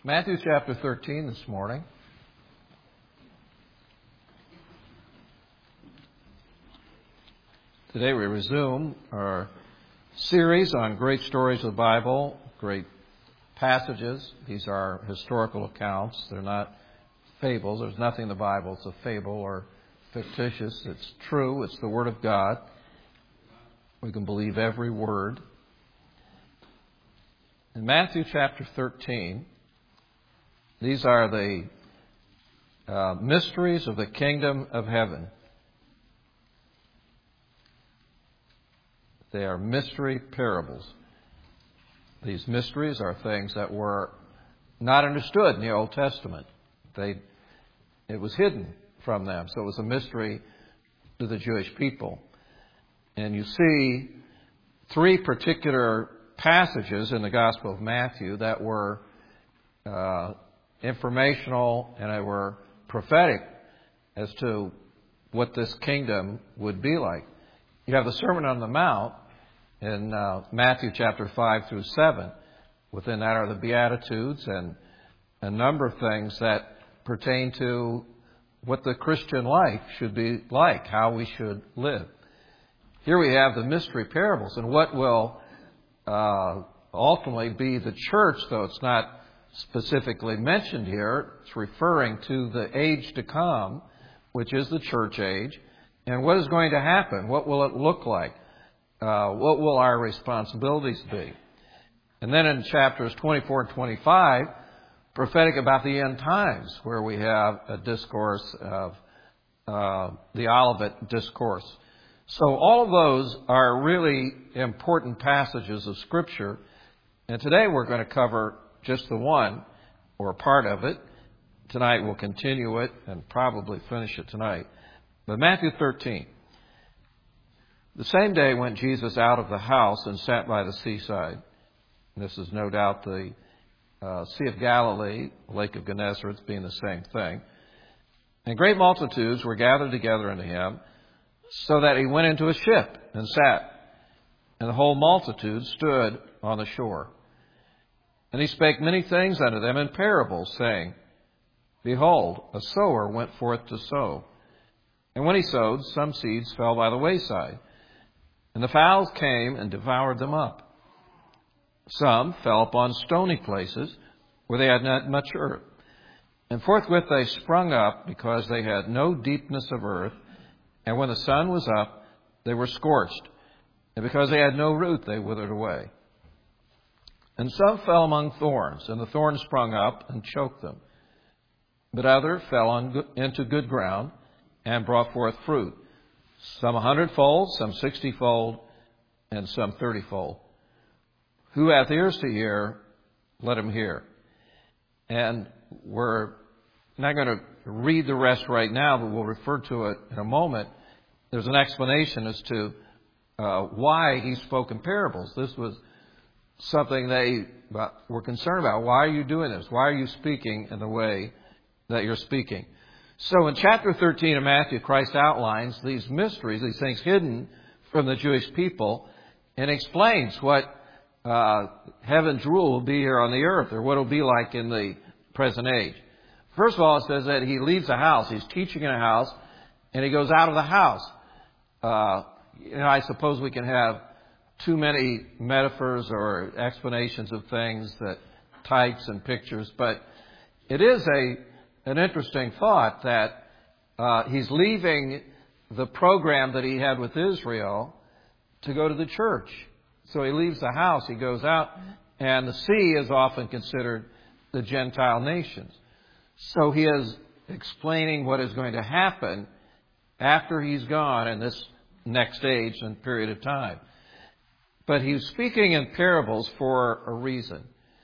Matthew chapter 13 this morning. Today we resume our series on great stories of the Bible, great passages. These are historical accounts. They're not fables. There's nothing in the Bible that's a fable or fictitious. It's true. It's the Word of God. We can believe every word. In Matthew chapter 13, these are the mysteries of the kingdom of heaven. They are mystery parables. These mysteries are things that were not understood in the Old Testament. It was hidden from them, so it was a mystery to the Jewish people. And you see three particular passages in the Gospel of Matthew that were informational and they were prophetic as to what this kingdom would be like. You have the Sermon on the Mount in Matthew chapter 5 through 7. Within that are the Beatitudes and a number of things that pertain to what the Christian life should be like, how we should live. Here we have the mystery parables and what will ultimately be the church, though it's not specifically mentioned here. It's referring to the age to come, which is the church age. And what is going to happen? What will it look like? What will our responsibilities be? And then in chapters 24 and 25, prophetic about the end times, where we have a discourse of the Olivet Discourse. So all of those are really important passages of Scripture. And today we're going to cover just the one, or part of it. Tonight we'll continue it and probably finish it tonight. But Matthew 13. The same day went Jesus out of the house and sat by the seaside. And this is no doubt the Sea of Galilee, Lake of Gennesaret being the same thing. And great multitudes were gathered together unto him, so that he went into a ship and sat. And the whole multitude stood on the shore. And he spake many things unto them in parables, saying, Behold, a sower went forth to sow. And when he sowed, some seeds fell by the wayside, and the fowls came and devoured them up. Some fell upon stony places, where they had not much earth. And forthwith they sprung up, because they had no deepness of earth. And when the sun was up, they were scorched. And because they had no root, they withered away. And some fell among thorns, and the thorns sprung up and choked them. But other fell into good ground and brought forth fruit, some 100-fold, some 60-fold, and some 30-fold. Who hath ears to hear, let him hear. And we're not going to read the rest right now, but we'll refer to it in a moment. There's an explanation as to why he spoke in parables. This was something they were concerned about. Why are you doing this? Why are you speaking in the way that you're speaking? So in chapter 13 of Matthew, Christ outlines these mysteries, these things hidden from the Jewish people, and explains what heaven's rule will be here on the earth, or what it will be like in the present age. First of all, it says that he leaves the house. He's teaching in a house, and he goes out of the house. I suppose we can have too many metaphors or explanations of things, that types and pictures, but it is an interesting thought that he's leaving the program that he had with Israel to go to the church. So he leaves the house, he goes out, and the sea is often considered the Gentile nations. So he is explaining what is going to happen after he's gone in this next age and period of time. But he's speaking in parables for a reason.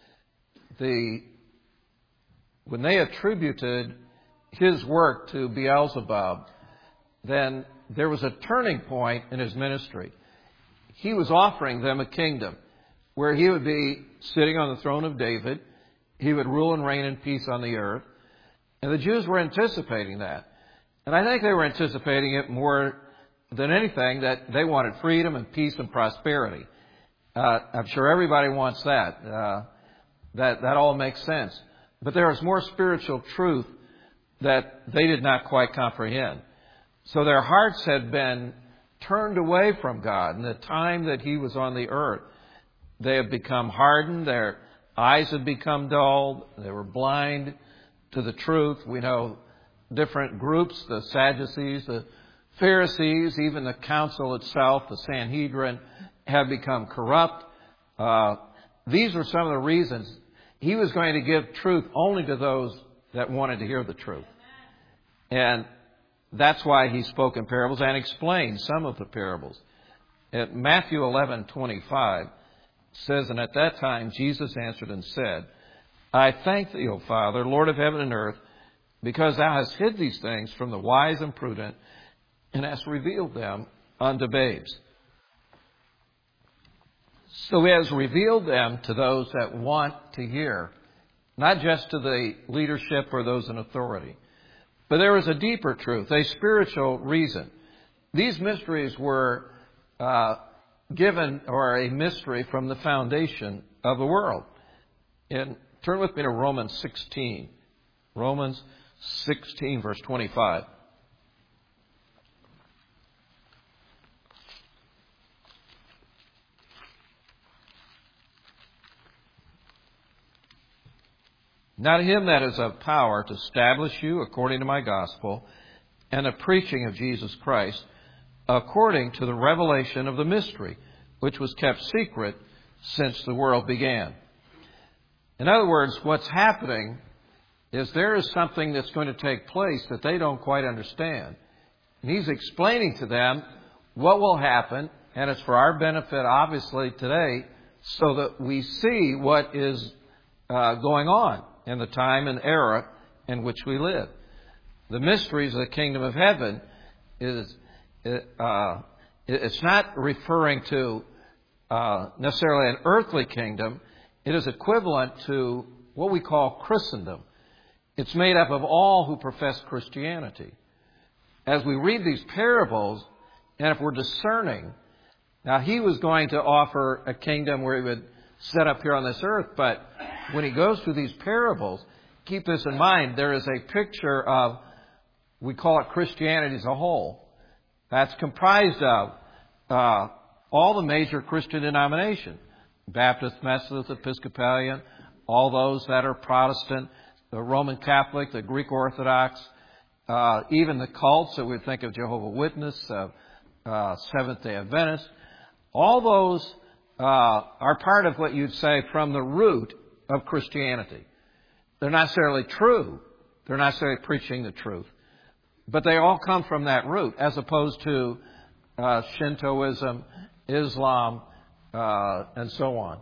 When they attributed his work to Beelzebub, then there was a turning point in his ministry. He was offering them a kingdom where he would be sitting on the throne of David. He would rule and reign in peace on the earth. And the Jews were anticipating that. And I think they were anticipating it more than anything, that they wanted freedom and peace and prosperity. I'm sure everybody wants that. That all makes sense. But there is more spiritual truth that they did not quite comprehend. So their hearts had been turned away from God. In the time that He was on the earth, they have become hardened. Their eyes had become dulled. They were blind to the truth. We know different groups, the Sadducees, the Pharisees, even the council itself, the Sanhedrin, have become corrupt. These were some of the reasons He was going to give truth only to those that wanted to hear the truth. And that's why He spoke in parables and explained some of the parables. At Matthew 11:25 says, "And at that time Jesus answered and said, I thank Thee, O Father, Lord of heaven and earth, because Thou hast hid these things from the wise and prudent, and hast revealed them unto babes." So He has revealed them to those that want to hear, not just to the leadership or those in authority. But there is a deeper truth, a spiritual reason. These mysteries were given, or a mystery from the foundation of the world. And turn with me to Romans 16. Romans 16, verse 25. Now to Him that is of power to establish you according to my gospel and the preaching of Jesus Christ, according to the revelation of the mystery, which was kept secret since the world began. In other words, what's happening is there is something that's going to take place that they don't quite understand. And He's explaining to them what will happen, and it's for our benefit, obviously, today, so that we see what is going on in the time and era in which we live. The mysteries of the kingdom of heaven it's not referring to necessarily an earthly kingdom. It is equivalent to what we call Christendom. It's made up of all who profess Christianity. As we read these parables, and if we're discerning, now He was going to offer a kingdom where He would set up here on this earth, but when He goes through these parables, keep this in mind, there is a picture of, we call it Christianity as a whole. That's comprised of all the major Christian denominations. Baptist, Methodist, Episcopalian, all those that are Protestant, the Roman Catholic, the Greek Orthodox, even the cults that we think of Jehovah's Witness, Seventh-day Adventist. All those are part of what you'd say from the root of Christianity. They're not necessarily true. They're not necessarily preaching the truth. But they all come from that root, as opposed to Shintoism, Islam, and so on,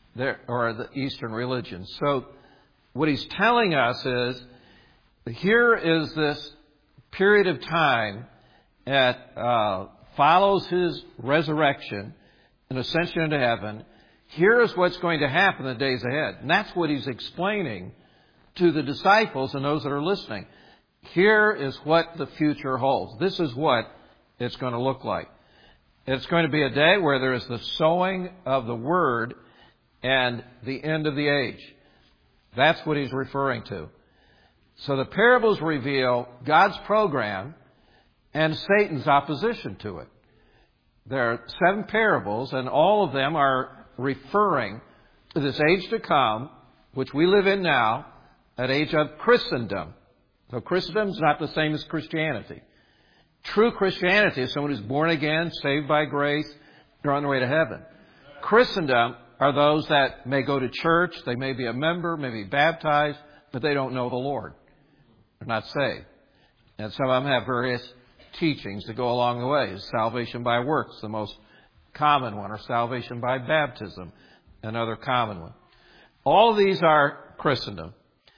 or the Eastern religions. So what He's telling us is, here is this period of time that follows His resurrection and ascension into heaven. Here is what's going to happen in the days ahead. And that's what He's explaining to the disciples and those that are listening. Here is what the future holds. This is what it's going to look like. It's going to be a day where there is the sowing of the Word and the end of the age. That's what He's referring to. So the parables reveal God's program and Satan's opposition to it. There are 7 parables, and all of them are referring to this age to come, which we live in now, that age of Christendom. So Christendom is not the same as Christianity. True Christianity is someone who's born again, saved by grace, they're on their way to heaven. Christendom are those that may go to church, they may be a member, may be baptized, but they don't know the Lord. They're not saved. And some of them have various teachings that go along the way. Salvation by works, the most common one, or salvation by baptism, another common one. All of these are Christendom.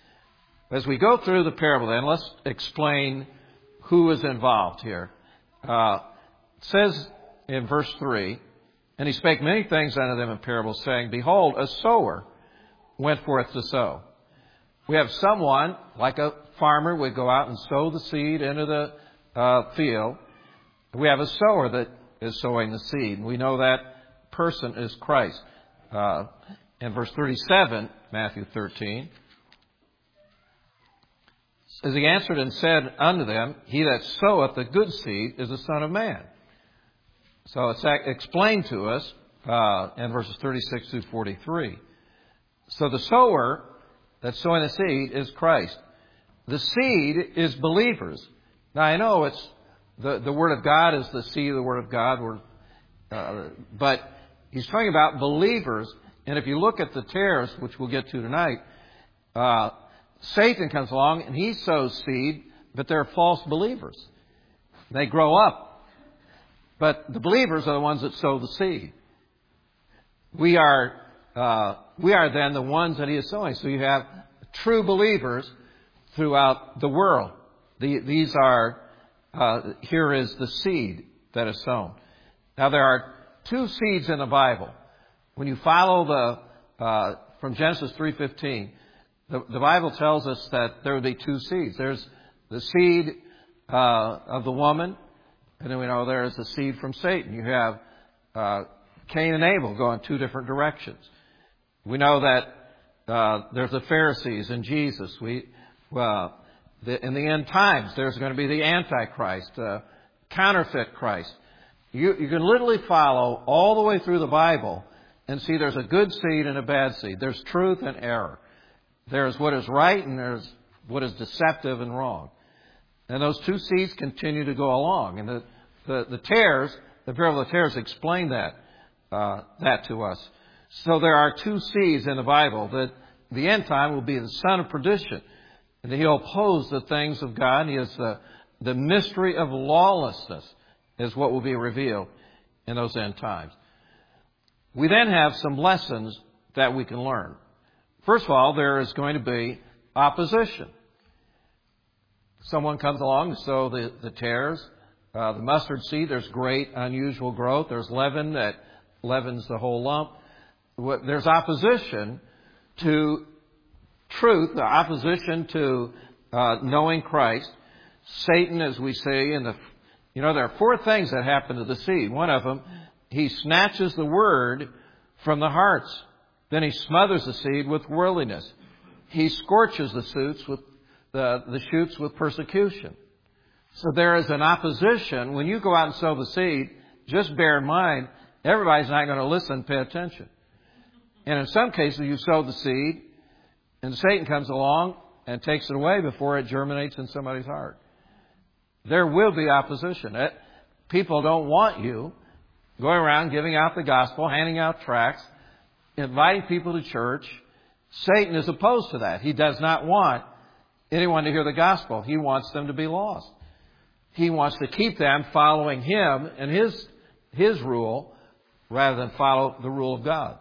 As we go through the parable then, let's explain who is involved here. It says in verse 3, "And He spake many things unto them in parables, saying, Behold, a sower went forth to sow." We have someone, like a farmer, would go out and sow the seed into the field. We have a sower that is sowing the seed. We know that person is Christ. In verse 37, Matthew 13, As he answered and said unto them, He that soweth the good seed is the Son of Man. So it's explained to us in verses 36 through 43. So the sower that's sowing the seed is Christ. The seed is believers. Now I know it's the Word of God is the seed of the Word of God, but he's talking about believers. And if you look at the tares, which we'll get to tonight, Satan comes along and he sows seed, but they're false believers. They grow up. But the believers are the ones that sow the seed. We are then the ones that he is sowing. So you have true believers throughout the world. These are, here is the seed that is sown. Now there are two seeds in the Bible. When you follow from Genesis 3:15, the Bible tells us that there will be two seeds. There's the seed of the woman, and then we know there is the seed from Satan. You have Cain and Abel go in two different directions. We know that there's the Pharisees and Jesus. In the end times, there's going to be the Antichrist, counterfeit Christ. You can literally follow all the way through the Bible and see there's a good seed and a bad seed. There's truth and error. There's what is right and there's what is deceptive and wrong. And those two seeds continue to go along. And the tares, the parable of the tares explain that to us. So there are two seeds in the Bible. That the end time will be the son of perdition. And he'll oppose the things of God. He is the mystery of lawlessness is what will be revealed in those end times. We then have some lessons that we can learn. First of all, there is going to be opposition. Someone comes along to sow the tares. The mustard seed, there's great unusual growth. There's leaven that leavens the whole lump. There's opposition to truth, the opposition to knowing Christ. Satan, as we see, there are four things that happen to the seed. One of them, he snatches the word from the hearts. Then he smothers the seed with worldliness. He scorches the shoots with persecution. So there is an opposition. When you go out and sow the seed, just bear in mind, everybody's not going to listen and pay attention. And in some cases, you sow the seed, and Satan comes along and takes it away before it germinates in somebody's heart. There will be opposition. People don't want you going around giving out the gospel, handing out tracts, inviting people to church. Satan is opposed to that. He does not want anyone to hear the gospel. He wants them to be lost. He wants to keep them following him and his rule rather than follow the rule of God.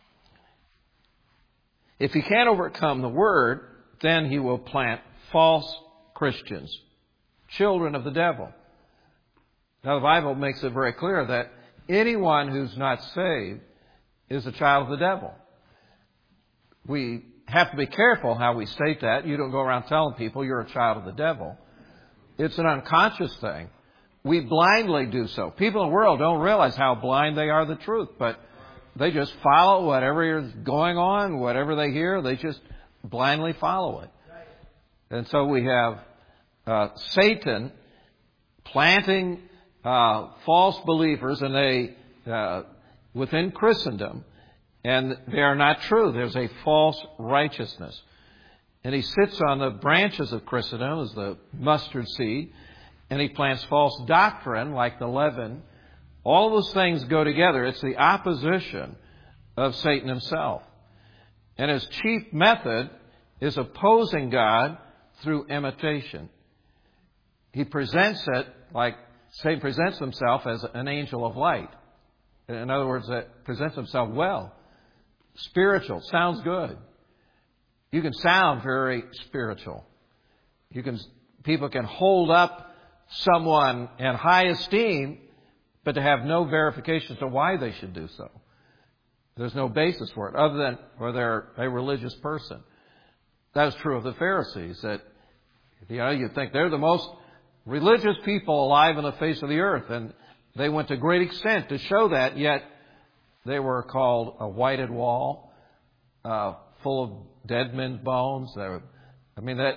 If he can't overcome the word, then he will plant false Christians, children of the devil. Now the Bible makes it very clear that anyone who's not saved is a child of the devil. We have to be careful how we state that. You don't go around telling people you're a child of the devil. It's an unconscious thing. We blindly do so. People in the world don't realize how blind they are to the truth, but they just follow whatever is going on, whatever they hear, they just blindly follow it. And so we have Satan planting false believers, and they within Christendom, and they are not true. There's a false righteousness. And he sits on the branches of Christendom as the mustard seed, and he plants false doctrine like the leaven. All those things go together. It's the opposition of Satan himself. And his chief method is opposing God through imitation. He presents it like Satan presents himself as an angel of light. In other words, that presents himself well. Spiritual. Sounds good. You can sound very spiritual. People can hold up someone in high esteem, but to have no verification as to why they should do so. There's no basis for it other than whether they're a religious person. That was true of the Pharisees. That you think they're the most religious people alive on the face of the earth, and they went to great extent to show that. Yet they were called a whited wall, full of dead men's bones.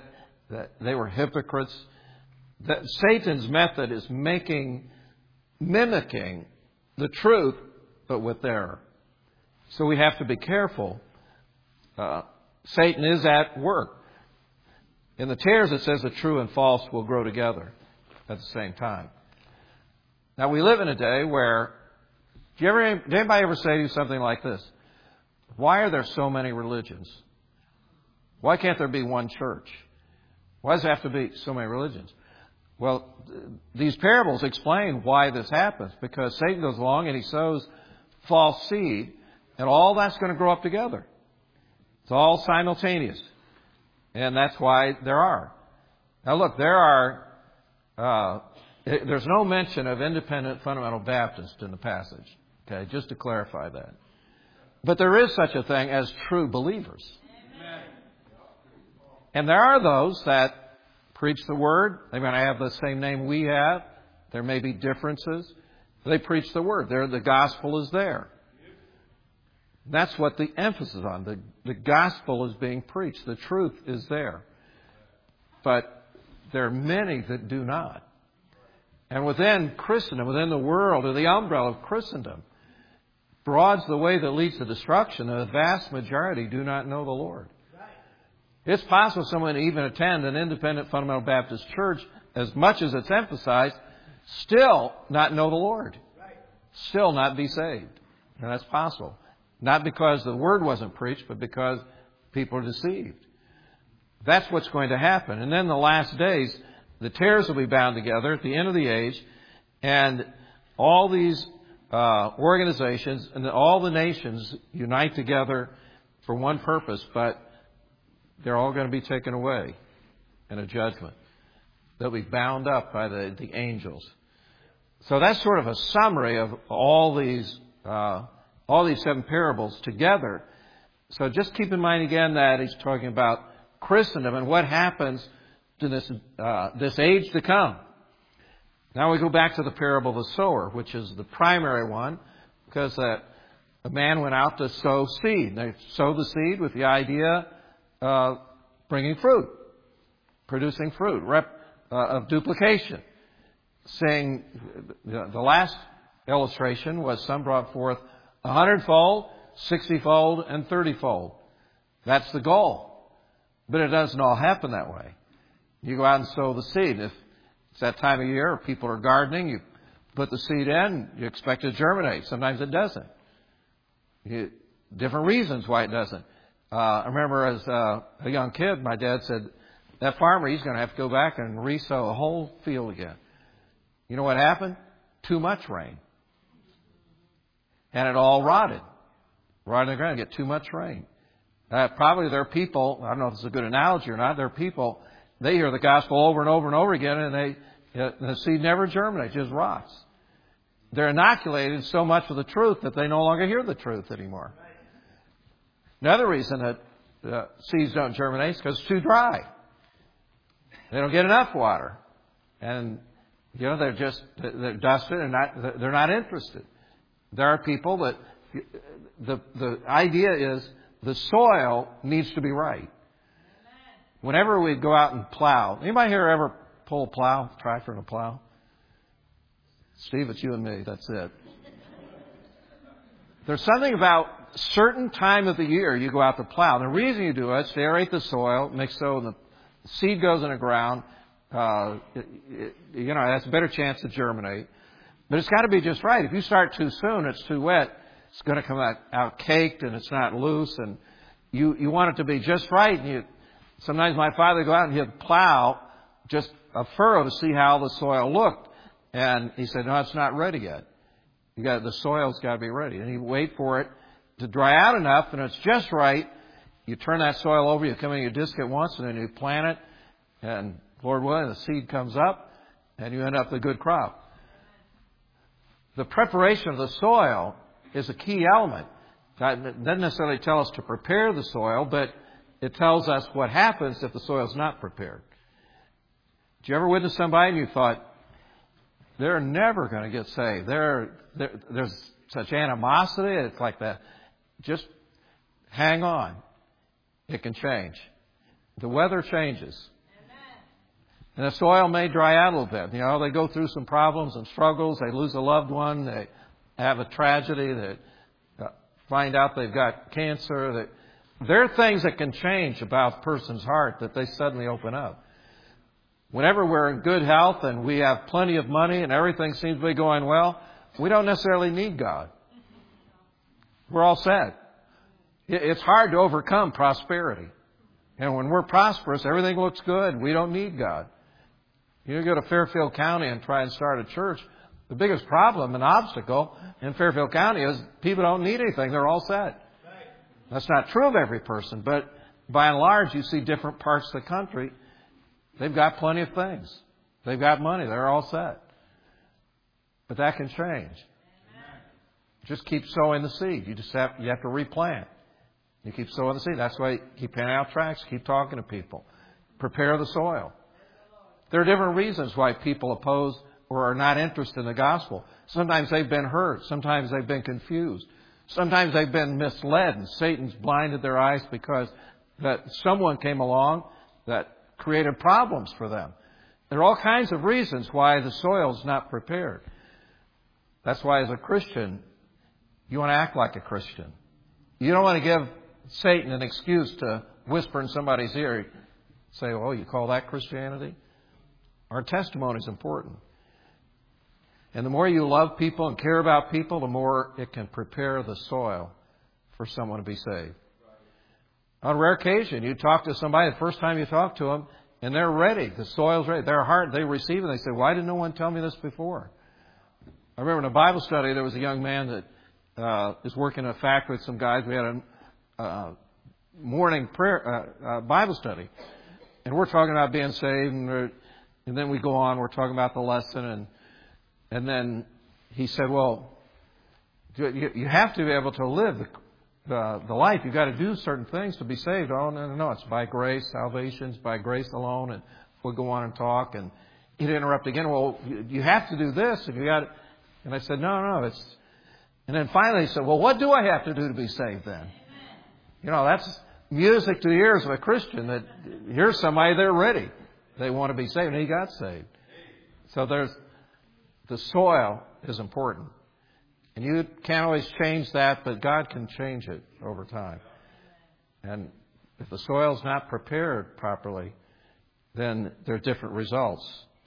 that they were hypocrites. That Satan's method is mimicking the truth, but with error. So we have to be careful. Satan is at work. In the tares, it says the true and false will grow together at the same time. Now, we live in a day where, did anybody ever say to you something like this? Why are there so many religions? Why can't there be one church? Why does there have to be so many religions? Well, these parables explain why this happens, because Satan goes along and he sows false seed, and all that's going to grow up together. It's all simultaneous. And that's why there are. Now look, there's no mention of independent fundamental Baptists in the passage. Okay, just to clarify that. But there is such a thing as true believers. Amen. And there are those that preach the Word. They're going to have the same name we have. There may be differences. They preach the Word. The gospel is there. That's what the emphasis is on. The gospel is being preached. The truth is there. But there are many that do not. And within Christendom, within the world, or the umbrella of Christendom, broad's the way that leads to destruction. The vast majority do not know the Lord. It's possible someone to even attend an independent fundamental Baptist church, as much as it's emphasized, still not know the Lord. Still not be saved. And that's possible. Not because the Word wasn't preached, but because people are deceived. That's what's going to happen. And then the last days, the tares will be bound together at the end of the age, and all these organizations and all the nations unite together for one purpose, but they're all going to be taken away in a judgment. They'll be bound up by the angels. So that's sort of a summary of all these 7 parables together. So just keep in mind again that he's talking about Christendom and what happens to this age to come. Now we go back to the parable of the sower, which is the primary one, because a man went out to sow seed. They sowed the seed with the idea of bringing fruit, producing fruit, of duplication. Saying the last illustration was some brought forth 100-fold, 60-fold, and 30-fold. That's the goal. But it doesn't all happen that way. You go out and sow the seed. If it's that time of year, people are gardening, you put the seed in, you expect it to germinate. Sometimes it doesn't. Different reasons why it doesn't. I remember as a young kid, my dad said, that farmer, he's going to have to go back and re-sow a whole field again. You know what happened? Too much rain. And it all rotted. Rotted in the ground. Get too much rain. Probably there are people, I don't know if it's a good analogy or not, there are people, they hear the gospel over and over and over again, and the seed never germinates, it just rots. They're inoculated so much with the truth that they no longer hear the truth anymore. Another reason that seeds don't germinate is because it's too dry. They don't get enough water. And, they're dusted and they're not interested. There are people that the idea is the soil needs to be right. Whenever we go out and plow, anybody here ever pull a plow, tractor and a plow? Steve, it's you and me. That's it. There's something about certain time of the year you go out to plow. The reason you do it is to aerate the soil, make so the seed goes in the ground. It has a better chance to germinate. But it's got to be just right. If you start too soon, it's too wet. It's going to come out caked and it's not loose. And you want it to be just right. And sometimes my father would go out and he'd plow just a furrow to see how the soil looked. And he said, no, it's not ready yet. The soil's got to be ready. And he'd wait for it to dry out enough, and it's just right. You turn that soil over, you come in, you disc it once, and then you plant it, and Lord willing, the seed comes up, and you end up with a good crop. The preparation of the soil is a key element. It doesn't necessarily tell us to prepare the soil, but it tells us what happens if the soil is not prepared. Did you ever witness somebody and you thought, they're never going to get saved? There's such animosity. It's like that. Just hang on. It can change. The weather changes. And the soil may dry out a little bit. You know, they go through some problems and struggles. They lose a loved one. They have a tragedy. They find out they've got cancer. There are things that can change about a person's heart that they suddenly open up. Whenever we're in good health and we have plenty of money and everything seems to be going well, we don't necessarily need God. We're all set. It's hard to overcome prosperity. And when we're prosperous, everything looks good. We don't need God. You go to Fairfield County and try and start a church. The biggest problem and obstacle in Fairfield County is people don't need anything. They're all set. That's not true of every person, but by and large, you see different parts of the country. They've got plenty of things. They've got money. They're all set. But that can change. Just keep sowing the seed. You have to replant. You keep sowing the seed. That's why you keep handing out tracts. Keep talking to people. Prepare the soil. There are different reasons why people oppose or are not interested in the gospel. Sometimes they've been hurt. Sometimes they've been confused. Sometimes they've been misled and Satan's blinded their eyes because that someone came along that created problems for them. There are all kinds of reasons why the soil is not prepared. That's why as a Christian, you want to act like a Christian. You don't want to give Satan an excuse to whisper in somebody's ear. Say, oh, you call that Christianity? Our testimony is important. And the more you love people and care about people, the more it can prepare the soil for someone to be saved. On a rare occasion, you talk to somebody the first time you talk to them, and they're ready. The soil's ready. Their heart, they receive it. They say, why did no one tell me this before? I remember in a Bible study, there was a young man that is working in a factory with some guys. We had a morning prayer Bible study. And we're talking about being saved, and then we go on. We're talking about the lesson, and then he said, well, you have to be able to live the life. You've got to do certain things to be saved. Oh, no. It's by grace. Salvation's by grace alone. And we'll go on and talk. And he'd interrupt again. Well, you have to do this. And I said, no. And then finally he said, well, what do I have to do to be saved then? You know, that's music to the ears of a Christian, that here's somebody, they're ready. They want to be saved, and he got saved. So the soil is important. And you can't always change that, but God can change it over time. And if the soil's not prepared properly, then there are different results.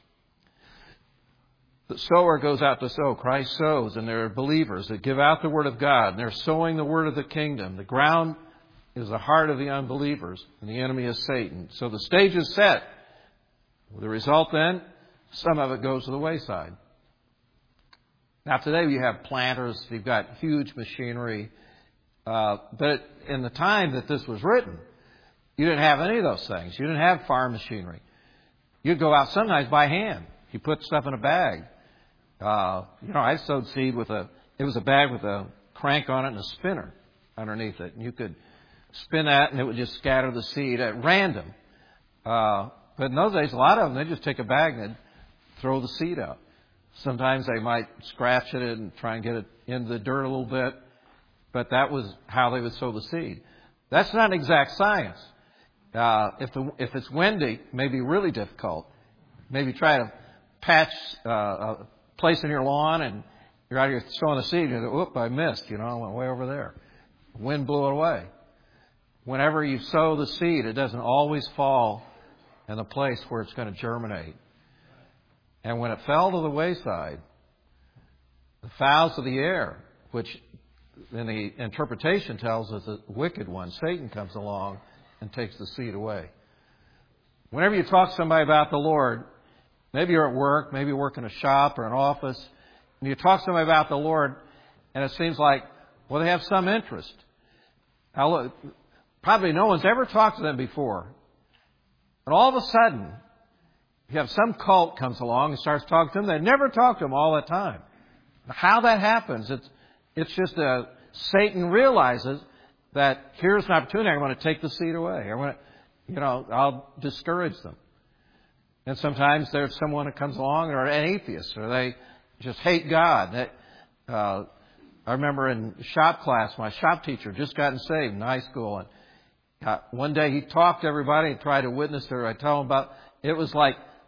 The sower goes out to sow. Christ sows, and there are believers that give out the Word of God, and they're sowing the Word of the kingdom. The ground is the heart of the unbelievers, and the enemy is Satan. So the stage is set. The result then, some of it goes to the wayside. Now today you have planters, you've got huge machinery, but in the time that this was written, you didn't have any of those things. You didn't have farm machinery. You'd go out sometimes by hand. You put stuff in a bag. I sowed seed it was a bag with a crank on it and a spinner underneath it. And you could spin that and it would just scatter the seed at random. But in those days, a lot of them, they just take a bag and throw the seed out. Sometimes they might scratch it and try and get it into the dirt a little bit. But that was how they would sow the seed. That's not exact science. If it's windy, it may be really difficult. Maybe try to patch a place in your lawn and you're out here sowing the seed and you go, whoop, I missed, I went way over there. Wind blew it away. Whenever you sow the seed, it doesn't always fall in the place where it's going to germinate. And when it fell to the wayside, the fowls of the air, which in the interpretation tells us the wicked one, Satan, comes along and takes the seed away. Whenever you talk to somebody about the Lord, maybe you're at work, maybe you work in a shop or an office, and you talk to somebody about the Lord, and it seems like, well, they have some interest. Now, look, probably no one's ever talked to them before. And all of a sudden, you have some cult comes along and starts talking to them. They never talk to them all the time. How that happens, it's just Satan realizes that here's an opportunity. I'm going to take the seed away. I'll discourage them. And sometimes there's someone that comes along, or an atheist, or they just hate God. I remember in shop class, my shop teacher just gotten saved in high school, and one day he talked to everybody and tried to witness her. I told him about it was like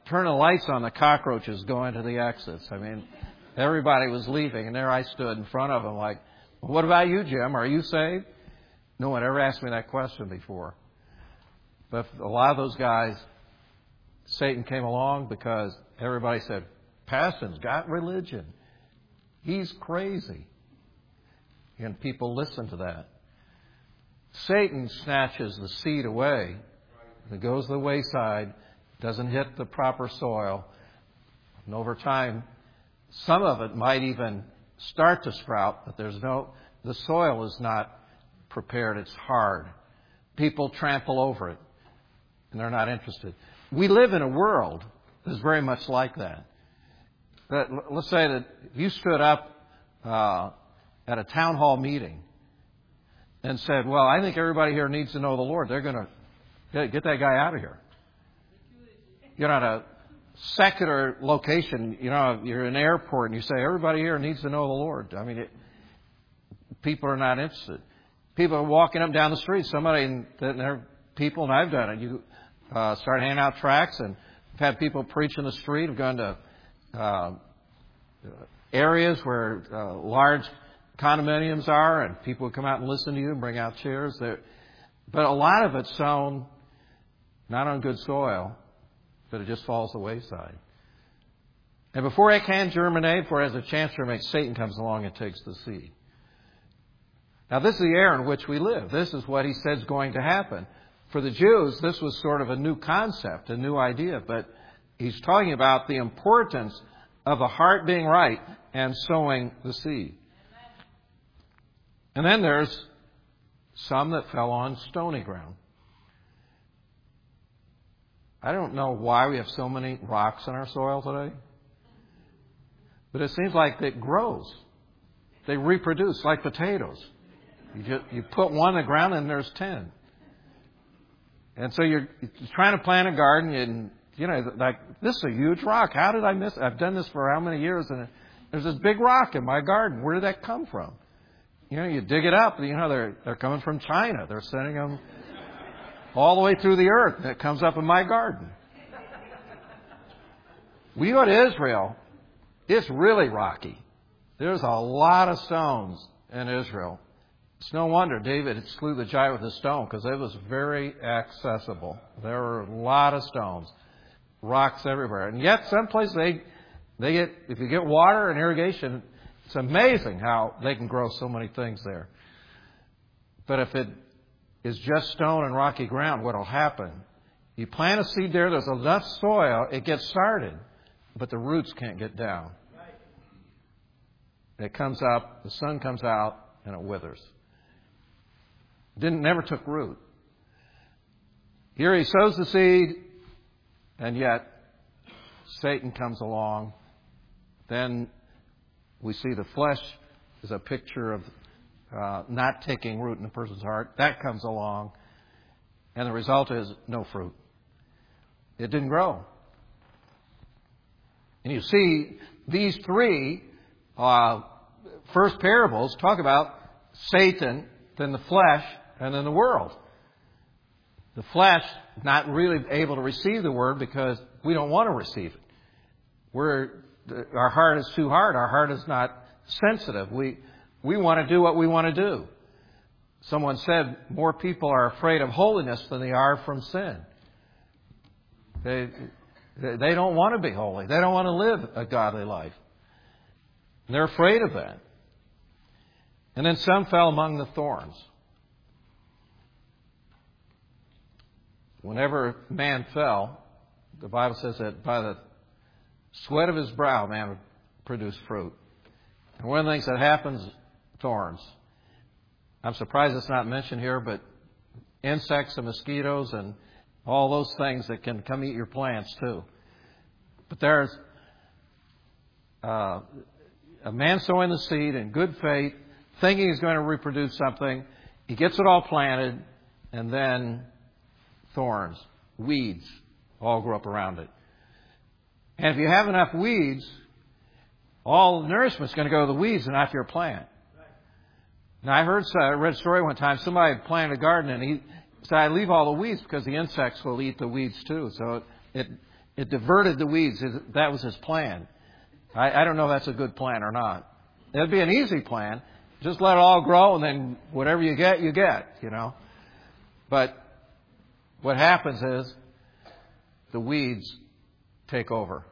turn the lights on, the cockroaches go into the exits. I mean, everybody was leaving, and there I stood in front of them like, well, what about you, Jim? Are you saved? No one ever asked me that question before. But a lot of those guys, Satan came along because everybody said, Paston's got religion. He's crazy. And people listened to that. Satan snatches the seed away. It goes to the wayside, doesn't hit the proper soil. And over time, some of it might even start to sprout, but the soil is not prepared. It's hard. People trample over it, and they're not interested. We live in a world that's very much like that. Let's say that if you stood up at a town hall meeting and said, well, I think everybody here needs to know the Lord, they're going to get that guy out of here. You're at a secular location, you're in an airport and you say, everybody here needs to know the Lord. I mean, people are not interested. People are walking up and down the street. People, and I've done it, you start handing out tracts, and I've had people preach in the street. I've gone to areas where large condominiums are, and people would come out and listen to you and bring out chairs. But a lot of it's sown not on good soil, but it just falls to the wayside. And before it can germinate, before it has a chance to germinate, Satan comes along and takes the seed. Now, this is the era in which we live. This is what he said is going to happen. For the Jews, this was sort of a new concept, a new idea, but he's talking about the importance of the heart being right and sowing the seed. And then there's some that fell on stony ground. I don't know why we have so many rocks in our soil today, but it seems like it grows. They reproduce like potatoes. You put one in the ground and there's 10. And so you're trying to plant a garden and, like, this is a huge rock. How did I miss it? I've done this for how many years? And there's this big rock in my garden. Where did that come from? You dig it up. They're coming from China. They're sending them all the way through the earth. And it comes up in my garden. We go to Israel. It's really rocky. There's a lot of stones in Israel. It's no wonder David slew the giant with a stone, because it was very accessible. There were a lot of stones, rocks everywhere. And yet some places they get, if you get water and irrigation, it's amazing how they can grow so many things there. But if it is just stone and rocky ground, what will happen? You plant a seed there's enough soil, it gets started, but the roots can't get down. It comes up, the sun comes out, and it withers. Never took root. Here he sows the seed, and yet Satan comes along. Then we see the flesh is a picture of not taking root in a person's heart. That comes along, and the result is no fruit. It didn't grow. And you see, these three first parables talk about Satan, then the flesh, and then the world. The flesh not really able to receive the word because we don't want to receive it. Our heart is too hard. Our heart is not sensitive. We want to do what we want to do. Someone said more people are afraid of holiness than they are from sin. They don't want to be holy. They don't want to live a godly life. And they're afraid of that. And then some fell among the thorns. Whenever man fell, the Bible says that by the sweat of his brow, man would produce fruit. And one of the things that happens, thorns. I'm surprised it's not mentioned here, but insects and mosquitoes and all those things that can come eat your plants too. But there's a man sowing the seed in good faith, thinking he's going to reproduce something. He gets it all planted, and then thorns, weeds, all grow up around it. And if you have enough weeds, all the nourishment is going to go to the weeds and not to your plant. Now, I read a story one time. Somebody had planted a garden, and he said, I leave all the weeds because the insects will eat the weeds too. So It diverted the weeds. That was his plan. I don't know if that's a good plan or not. It'd be an easy plan. Just let it all grow, and then whatever you get, you know. But what happens is the weeds take over.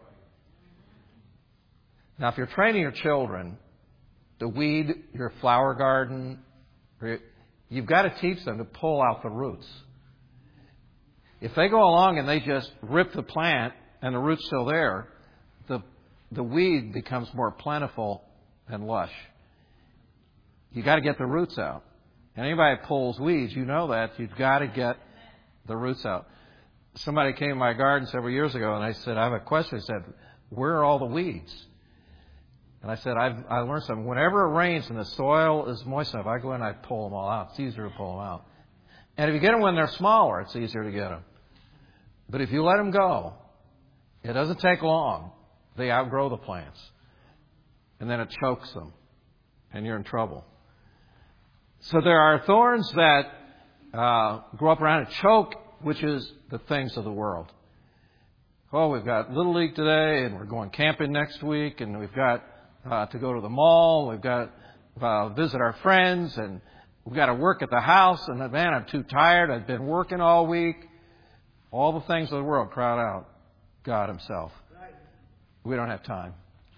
Now, if you're training your children to weed your flower garden, you've got to teach them to pull out the roots. If they go along and they just rip the plant and the root's still there, the weed becomes more plentiful and lush. You've got to get the roots out. And anybody that pulls weeds, you know that. You've got to get the roots out. Somebody came to my garden several years ago and I said, I have a question. He said, where are all the weeds? And I said, I learned something. Whenever it rains and the soil is moist enough, I go in and I pull them all out. It's easier to pull them out. And if you get them when they're smaller, it's easier to get them. But if you let them go, it doesn't take long. They outgrow the plants. And then it chokes them. And you're in trouble. So there are thorns that grow up around and choke, which is the things of the world. Oh, we've got Little League today, and we're going camping next week, and we've got to go to the mall, we've got to visit our friends, and we've got to work at the house, and man, I'm too tired, I've been working all week. All the things of the world crowd out God Himself. We don't have time.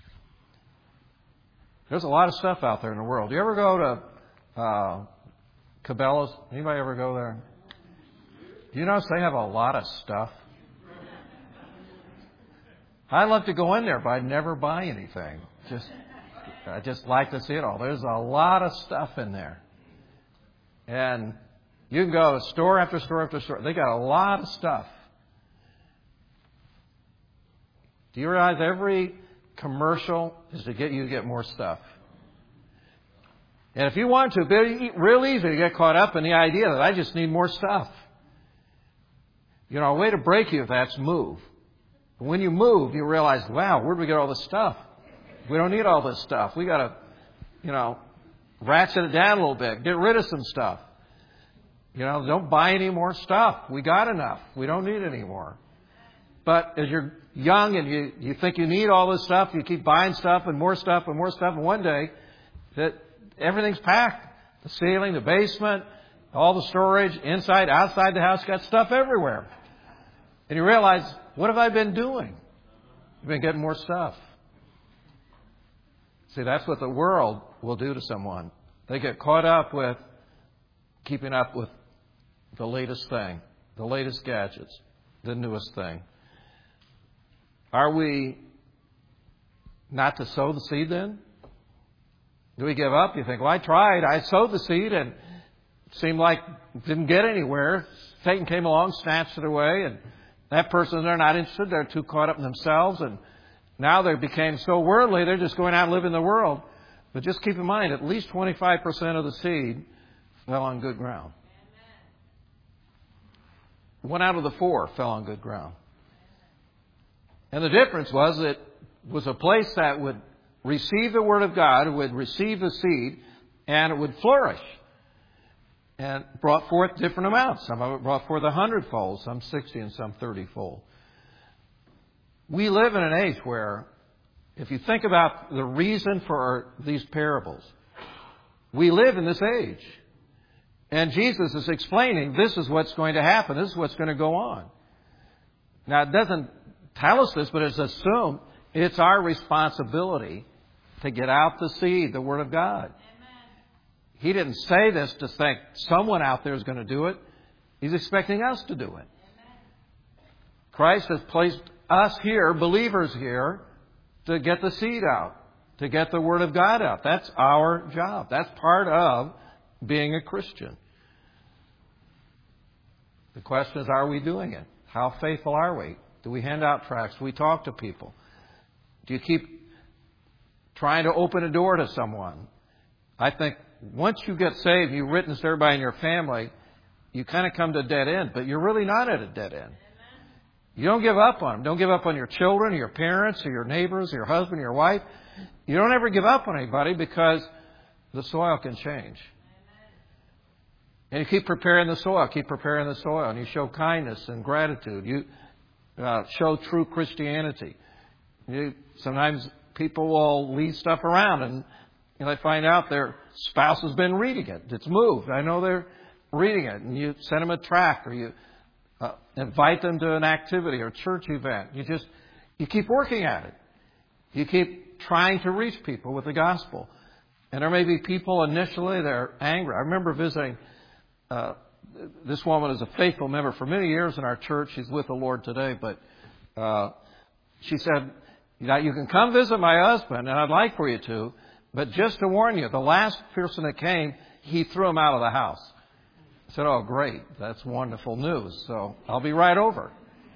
There's a lot of stuff out there in the world. Do you ever go to Cabela's? Anybody ever go there? Do you notice they have a lot of stuff? I love to go in there, but I never buy anything. I just like to see it all. There's a lot of stuff in there. And you can go store after store after store. They got a lot of stuff. Do you realize every commercial is to get you to get more stuff? And if you want to, it's real easy to get caught up in the idea that I just need more stuff. You know, a way to break you if that's move. But when you move, you realize, wow, where do we get all this stuff? We don't need all this stuff. We got to, ratchet it down a little bit. Get rid of some stuff. Don't buy any more stuff. We got enough. We don't need any more. But as you're young and you think you need all this stuff, you keep buying stuff and more stuff and more stuff. And one day, that everything's packed. The ceiling, the basement, all the storage, inside, outside the house, got stuff everywhere. And you realize, what have I been doing? I've been getting more stuff. See, that's what the world will do to someone. They get caught up with keeping up with the latest thing, the latest gadgets, the newest thing. Are we not to sow the seed then? Do we give up? You think, well, I tried. I sowed the seed and it seemed like it didn't get anywhere. Satan came along, snatched it away, and that person, they're not interested. They're too caught up in themselves, and now they became so worldly, they're just going out and living in the world. But just keep in mind, at least 25% of the seed fell on good ground. One out of the 4 fell on good ground. And the difference was it was a place that would receive the Word of God, it would receive the seed, and it would flourish. And brought forth different amounts. Some of it brought forth 100-fold, some 60 and some 30-fold. We live in an age where, if you think about the reason for these parables, we live in this age. And Jesus is explaining this is what's going to happen. This is what's going to go on. Now, it doesn't tell us this, but it's assumed it's our responsibility to get out the seed, the Word of God. He didn't say this to think someone out there is going to do it. He's expecting us to do it. Christ has placed us here, believers here, to get the seed out, to get the Word of God out. That's our job. That's part of being a Christian. The question is, are we doing it? How faithful are we? Do we hand out tracts? Do we talk to people? Do you keep trying to open a door to someone? I think once you get saved, you witness to everybody in your family, you kind of come to a dead end, but you're really not at a dead end. You don't give up on them. Don't give up on your children, or your parents, or your neighbors, or your husband, or your wife. You don't ever give up on anybody because the soil can change. And you keep preparing the soil, and you show kindness and gratitude. show true Christianity. Sometimes people will leave stuff around and they find out their spouse has been reading it. It's moved. I know they're reading it. And you send them a tract or you invite them to an activity or church event. You keep working at it. You keep trying to reach people with the gospel. And there may be people initially, they're angry. I remember visiting this woman is a faithful member for many years in our church. She's with the Lord today. But she said, you can come visit my husband, and I'd like for you to. But just to warn you, the last person that came, he threw him out of the house. I said, oh, great. That's wonderful news. So I'll be right over.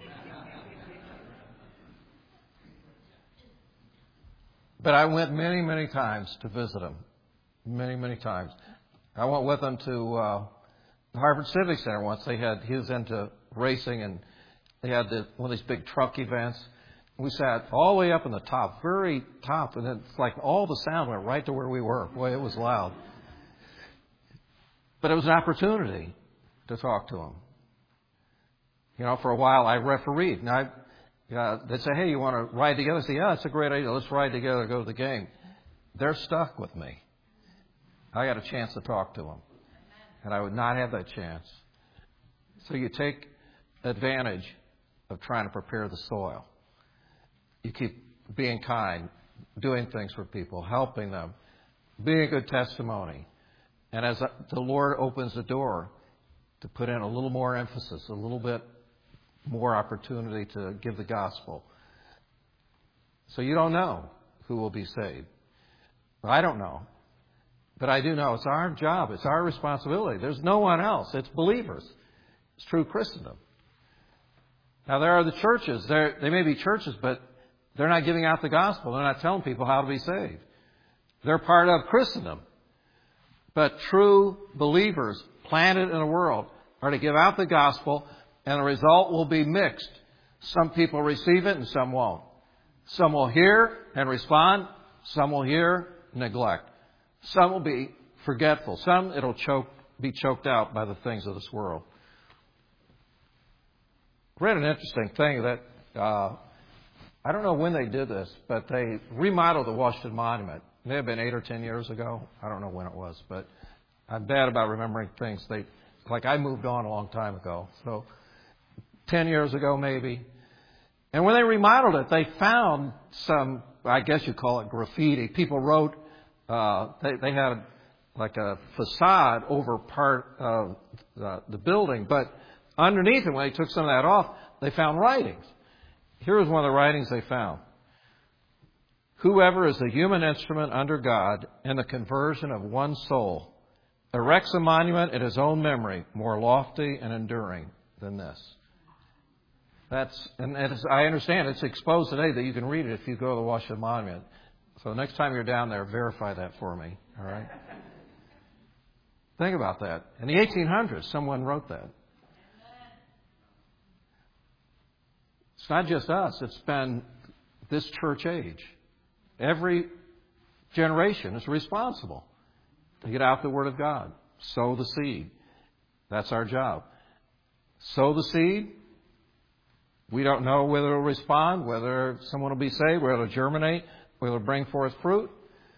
But I went many, many times to visit him. Many, many times. I went with him to the Harvard Civic Center once. He was into racing, and they had one of these big truck events. We sat all the way up in the top, very top, and it's like all the sound went right to where we were. Boy, it was loud. But it was an opportunity to talk to him. For a while I refereed, and they'd say, hey, you want to ride together? I say, yeah, that's a great idea. Let's ride together and go to the game. They're stuck with me. I got a chance to talk to them, and I would not have that chance. So you take advantage of trying to prepare the soil. You keep being kind, doing things for people, helping them, being a good testimony. And as the Lord opens the door, to put in a little more emphasis, a little bit more opportunity to give the gospel. So you don't know who will be saved. I don't know. But I do know it's our job. It's our responsibility. There's no one else. It's believers. It's true Christendom. Now, there are the churches. They may be churches, but they're not giving out the gospel. They're not telling people how to be saved. They're part of Christendom. But true believers planted in the world are to give out the gospel, and the result will be mixed. Some people receive it and some won't. Some will hear and respond. Some will hear, neglect. Some will be forgetful. Some it'll be choked out by the things of this world. I read an interesting thing that I don't know when they did this, but they remodeled the Washington Monument. It may have been 8 or 10 years ago. I don't know when it was, but I'm bad about remembering things. Like I moved on a long time ago, so 10 years ago maybe. And when they remodeled it, they found some, I guess you call it graffiti. People wrote, they had like a facade over part of the building, but underneath it, when they took some of that off, they found writings. Here was one of the writings they found. Whoever is a human instrument under God in the conversion of one soul erects a monument in his own memory more lofty and enduring than this. I understand it's exposed today that you can read it if you go to the Washington Monument. So next time you're down there, verify that for me. All right? Think about that. In the 1800s, someone wrote that. It's not just us. It's been this church age. Every generation is responsible to get out the Word of God. Sow the seed. That's our job. Sow the seed. We don't know whether it will respond, whether someone will be saved, whether it will germinate, whether it will bring forth fruit.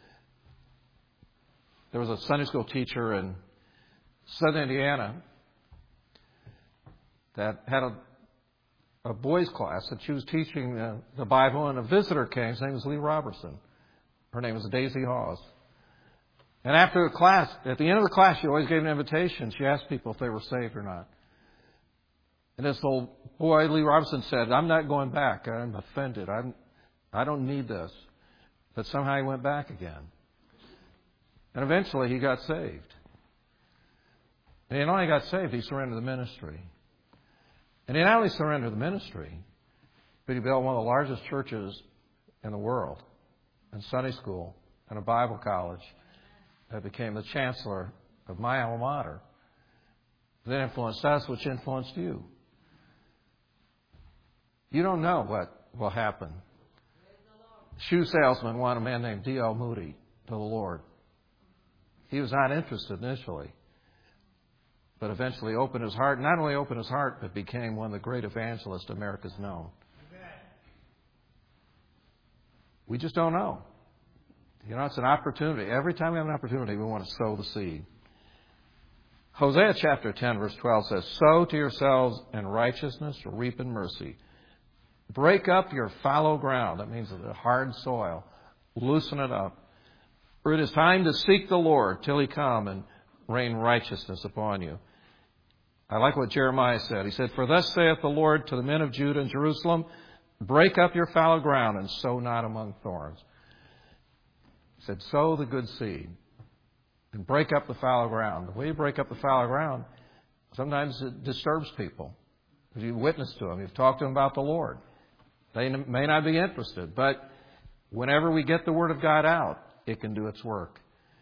There was a Sunday school teacher in Southern Indiana that had a boys' class that she was teaching the Bible, and a visitor came. His name was Lee Robertson. Her name was Daisy Hawes. And after the class, at the end of the class, she always gave an invitation. She asked people if they were saved or not. And this old boy, Lee Robertson, said, I'm not going back. I'm offended. I don't need this. But somehow he went back again. And eventually he got saved. And he not only got saved, he surrendered the ministry. And he not only surrendered the ministry, but he built one of the largest churches in the world, and Sunday school, and a Bible college that became the chancellor of my alma mater. That influenced us, which influenced you. You don't know what will happen. Shoe salesman won a man named D.L. Moody to the Lord. He was not interested initially. but eventually opened his heart. Not only opened his heart, but became one of the great evangelists America's known. We just don't know. It's an opportunity. Every time we have an opportunity, we want to sow the seed. Hosea chapter 10, verse 12 says, "Sow to yourselves in righteousness, reap in mercy. Break up your fallow ground." That means the hard soil. Loosen it up. For it is time to seek the Lord till He come and rain righteousness upon you. I like what Jeremiah said. He said, "For thus saith the Lord to the men of Judah and Jerusalem, break up your fallow ground and sow not among thorns." He said, sow the good seed and break up the fallow ground. The way you break up the fallow ground, sometimes it disturbs people. You've witnessed to them. You've talked to them about the Lord. They may not be interested, but whenever we get the Word of God out, it can do its work.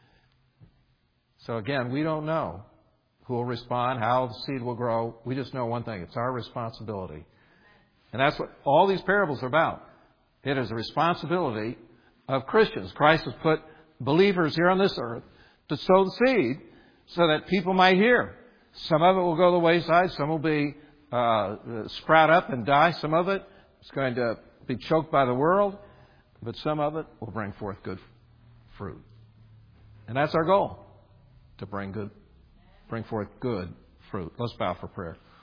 So again, we don't know who will respond, how the seed will grow. We just know one thing. It's our responsibility. And that's what all these parables are about. It is the responsibility of Christians. Christ has put believers here on this earth to sow the seed so that people might hear. Some of it will go the wayside. Some will be sprout up and die. Some of it is going to be choked by the world. But some of it will bring forth good fruit. And that's our goal, to bring forth good fruit. Let's bow for prayer.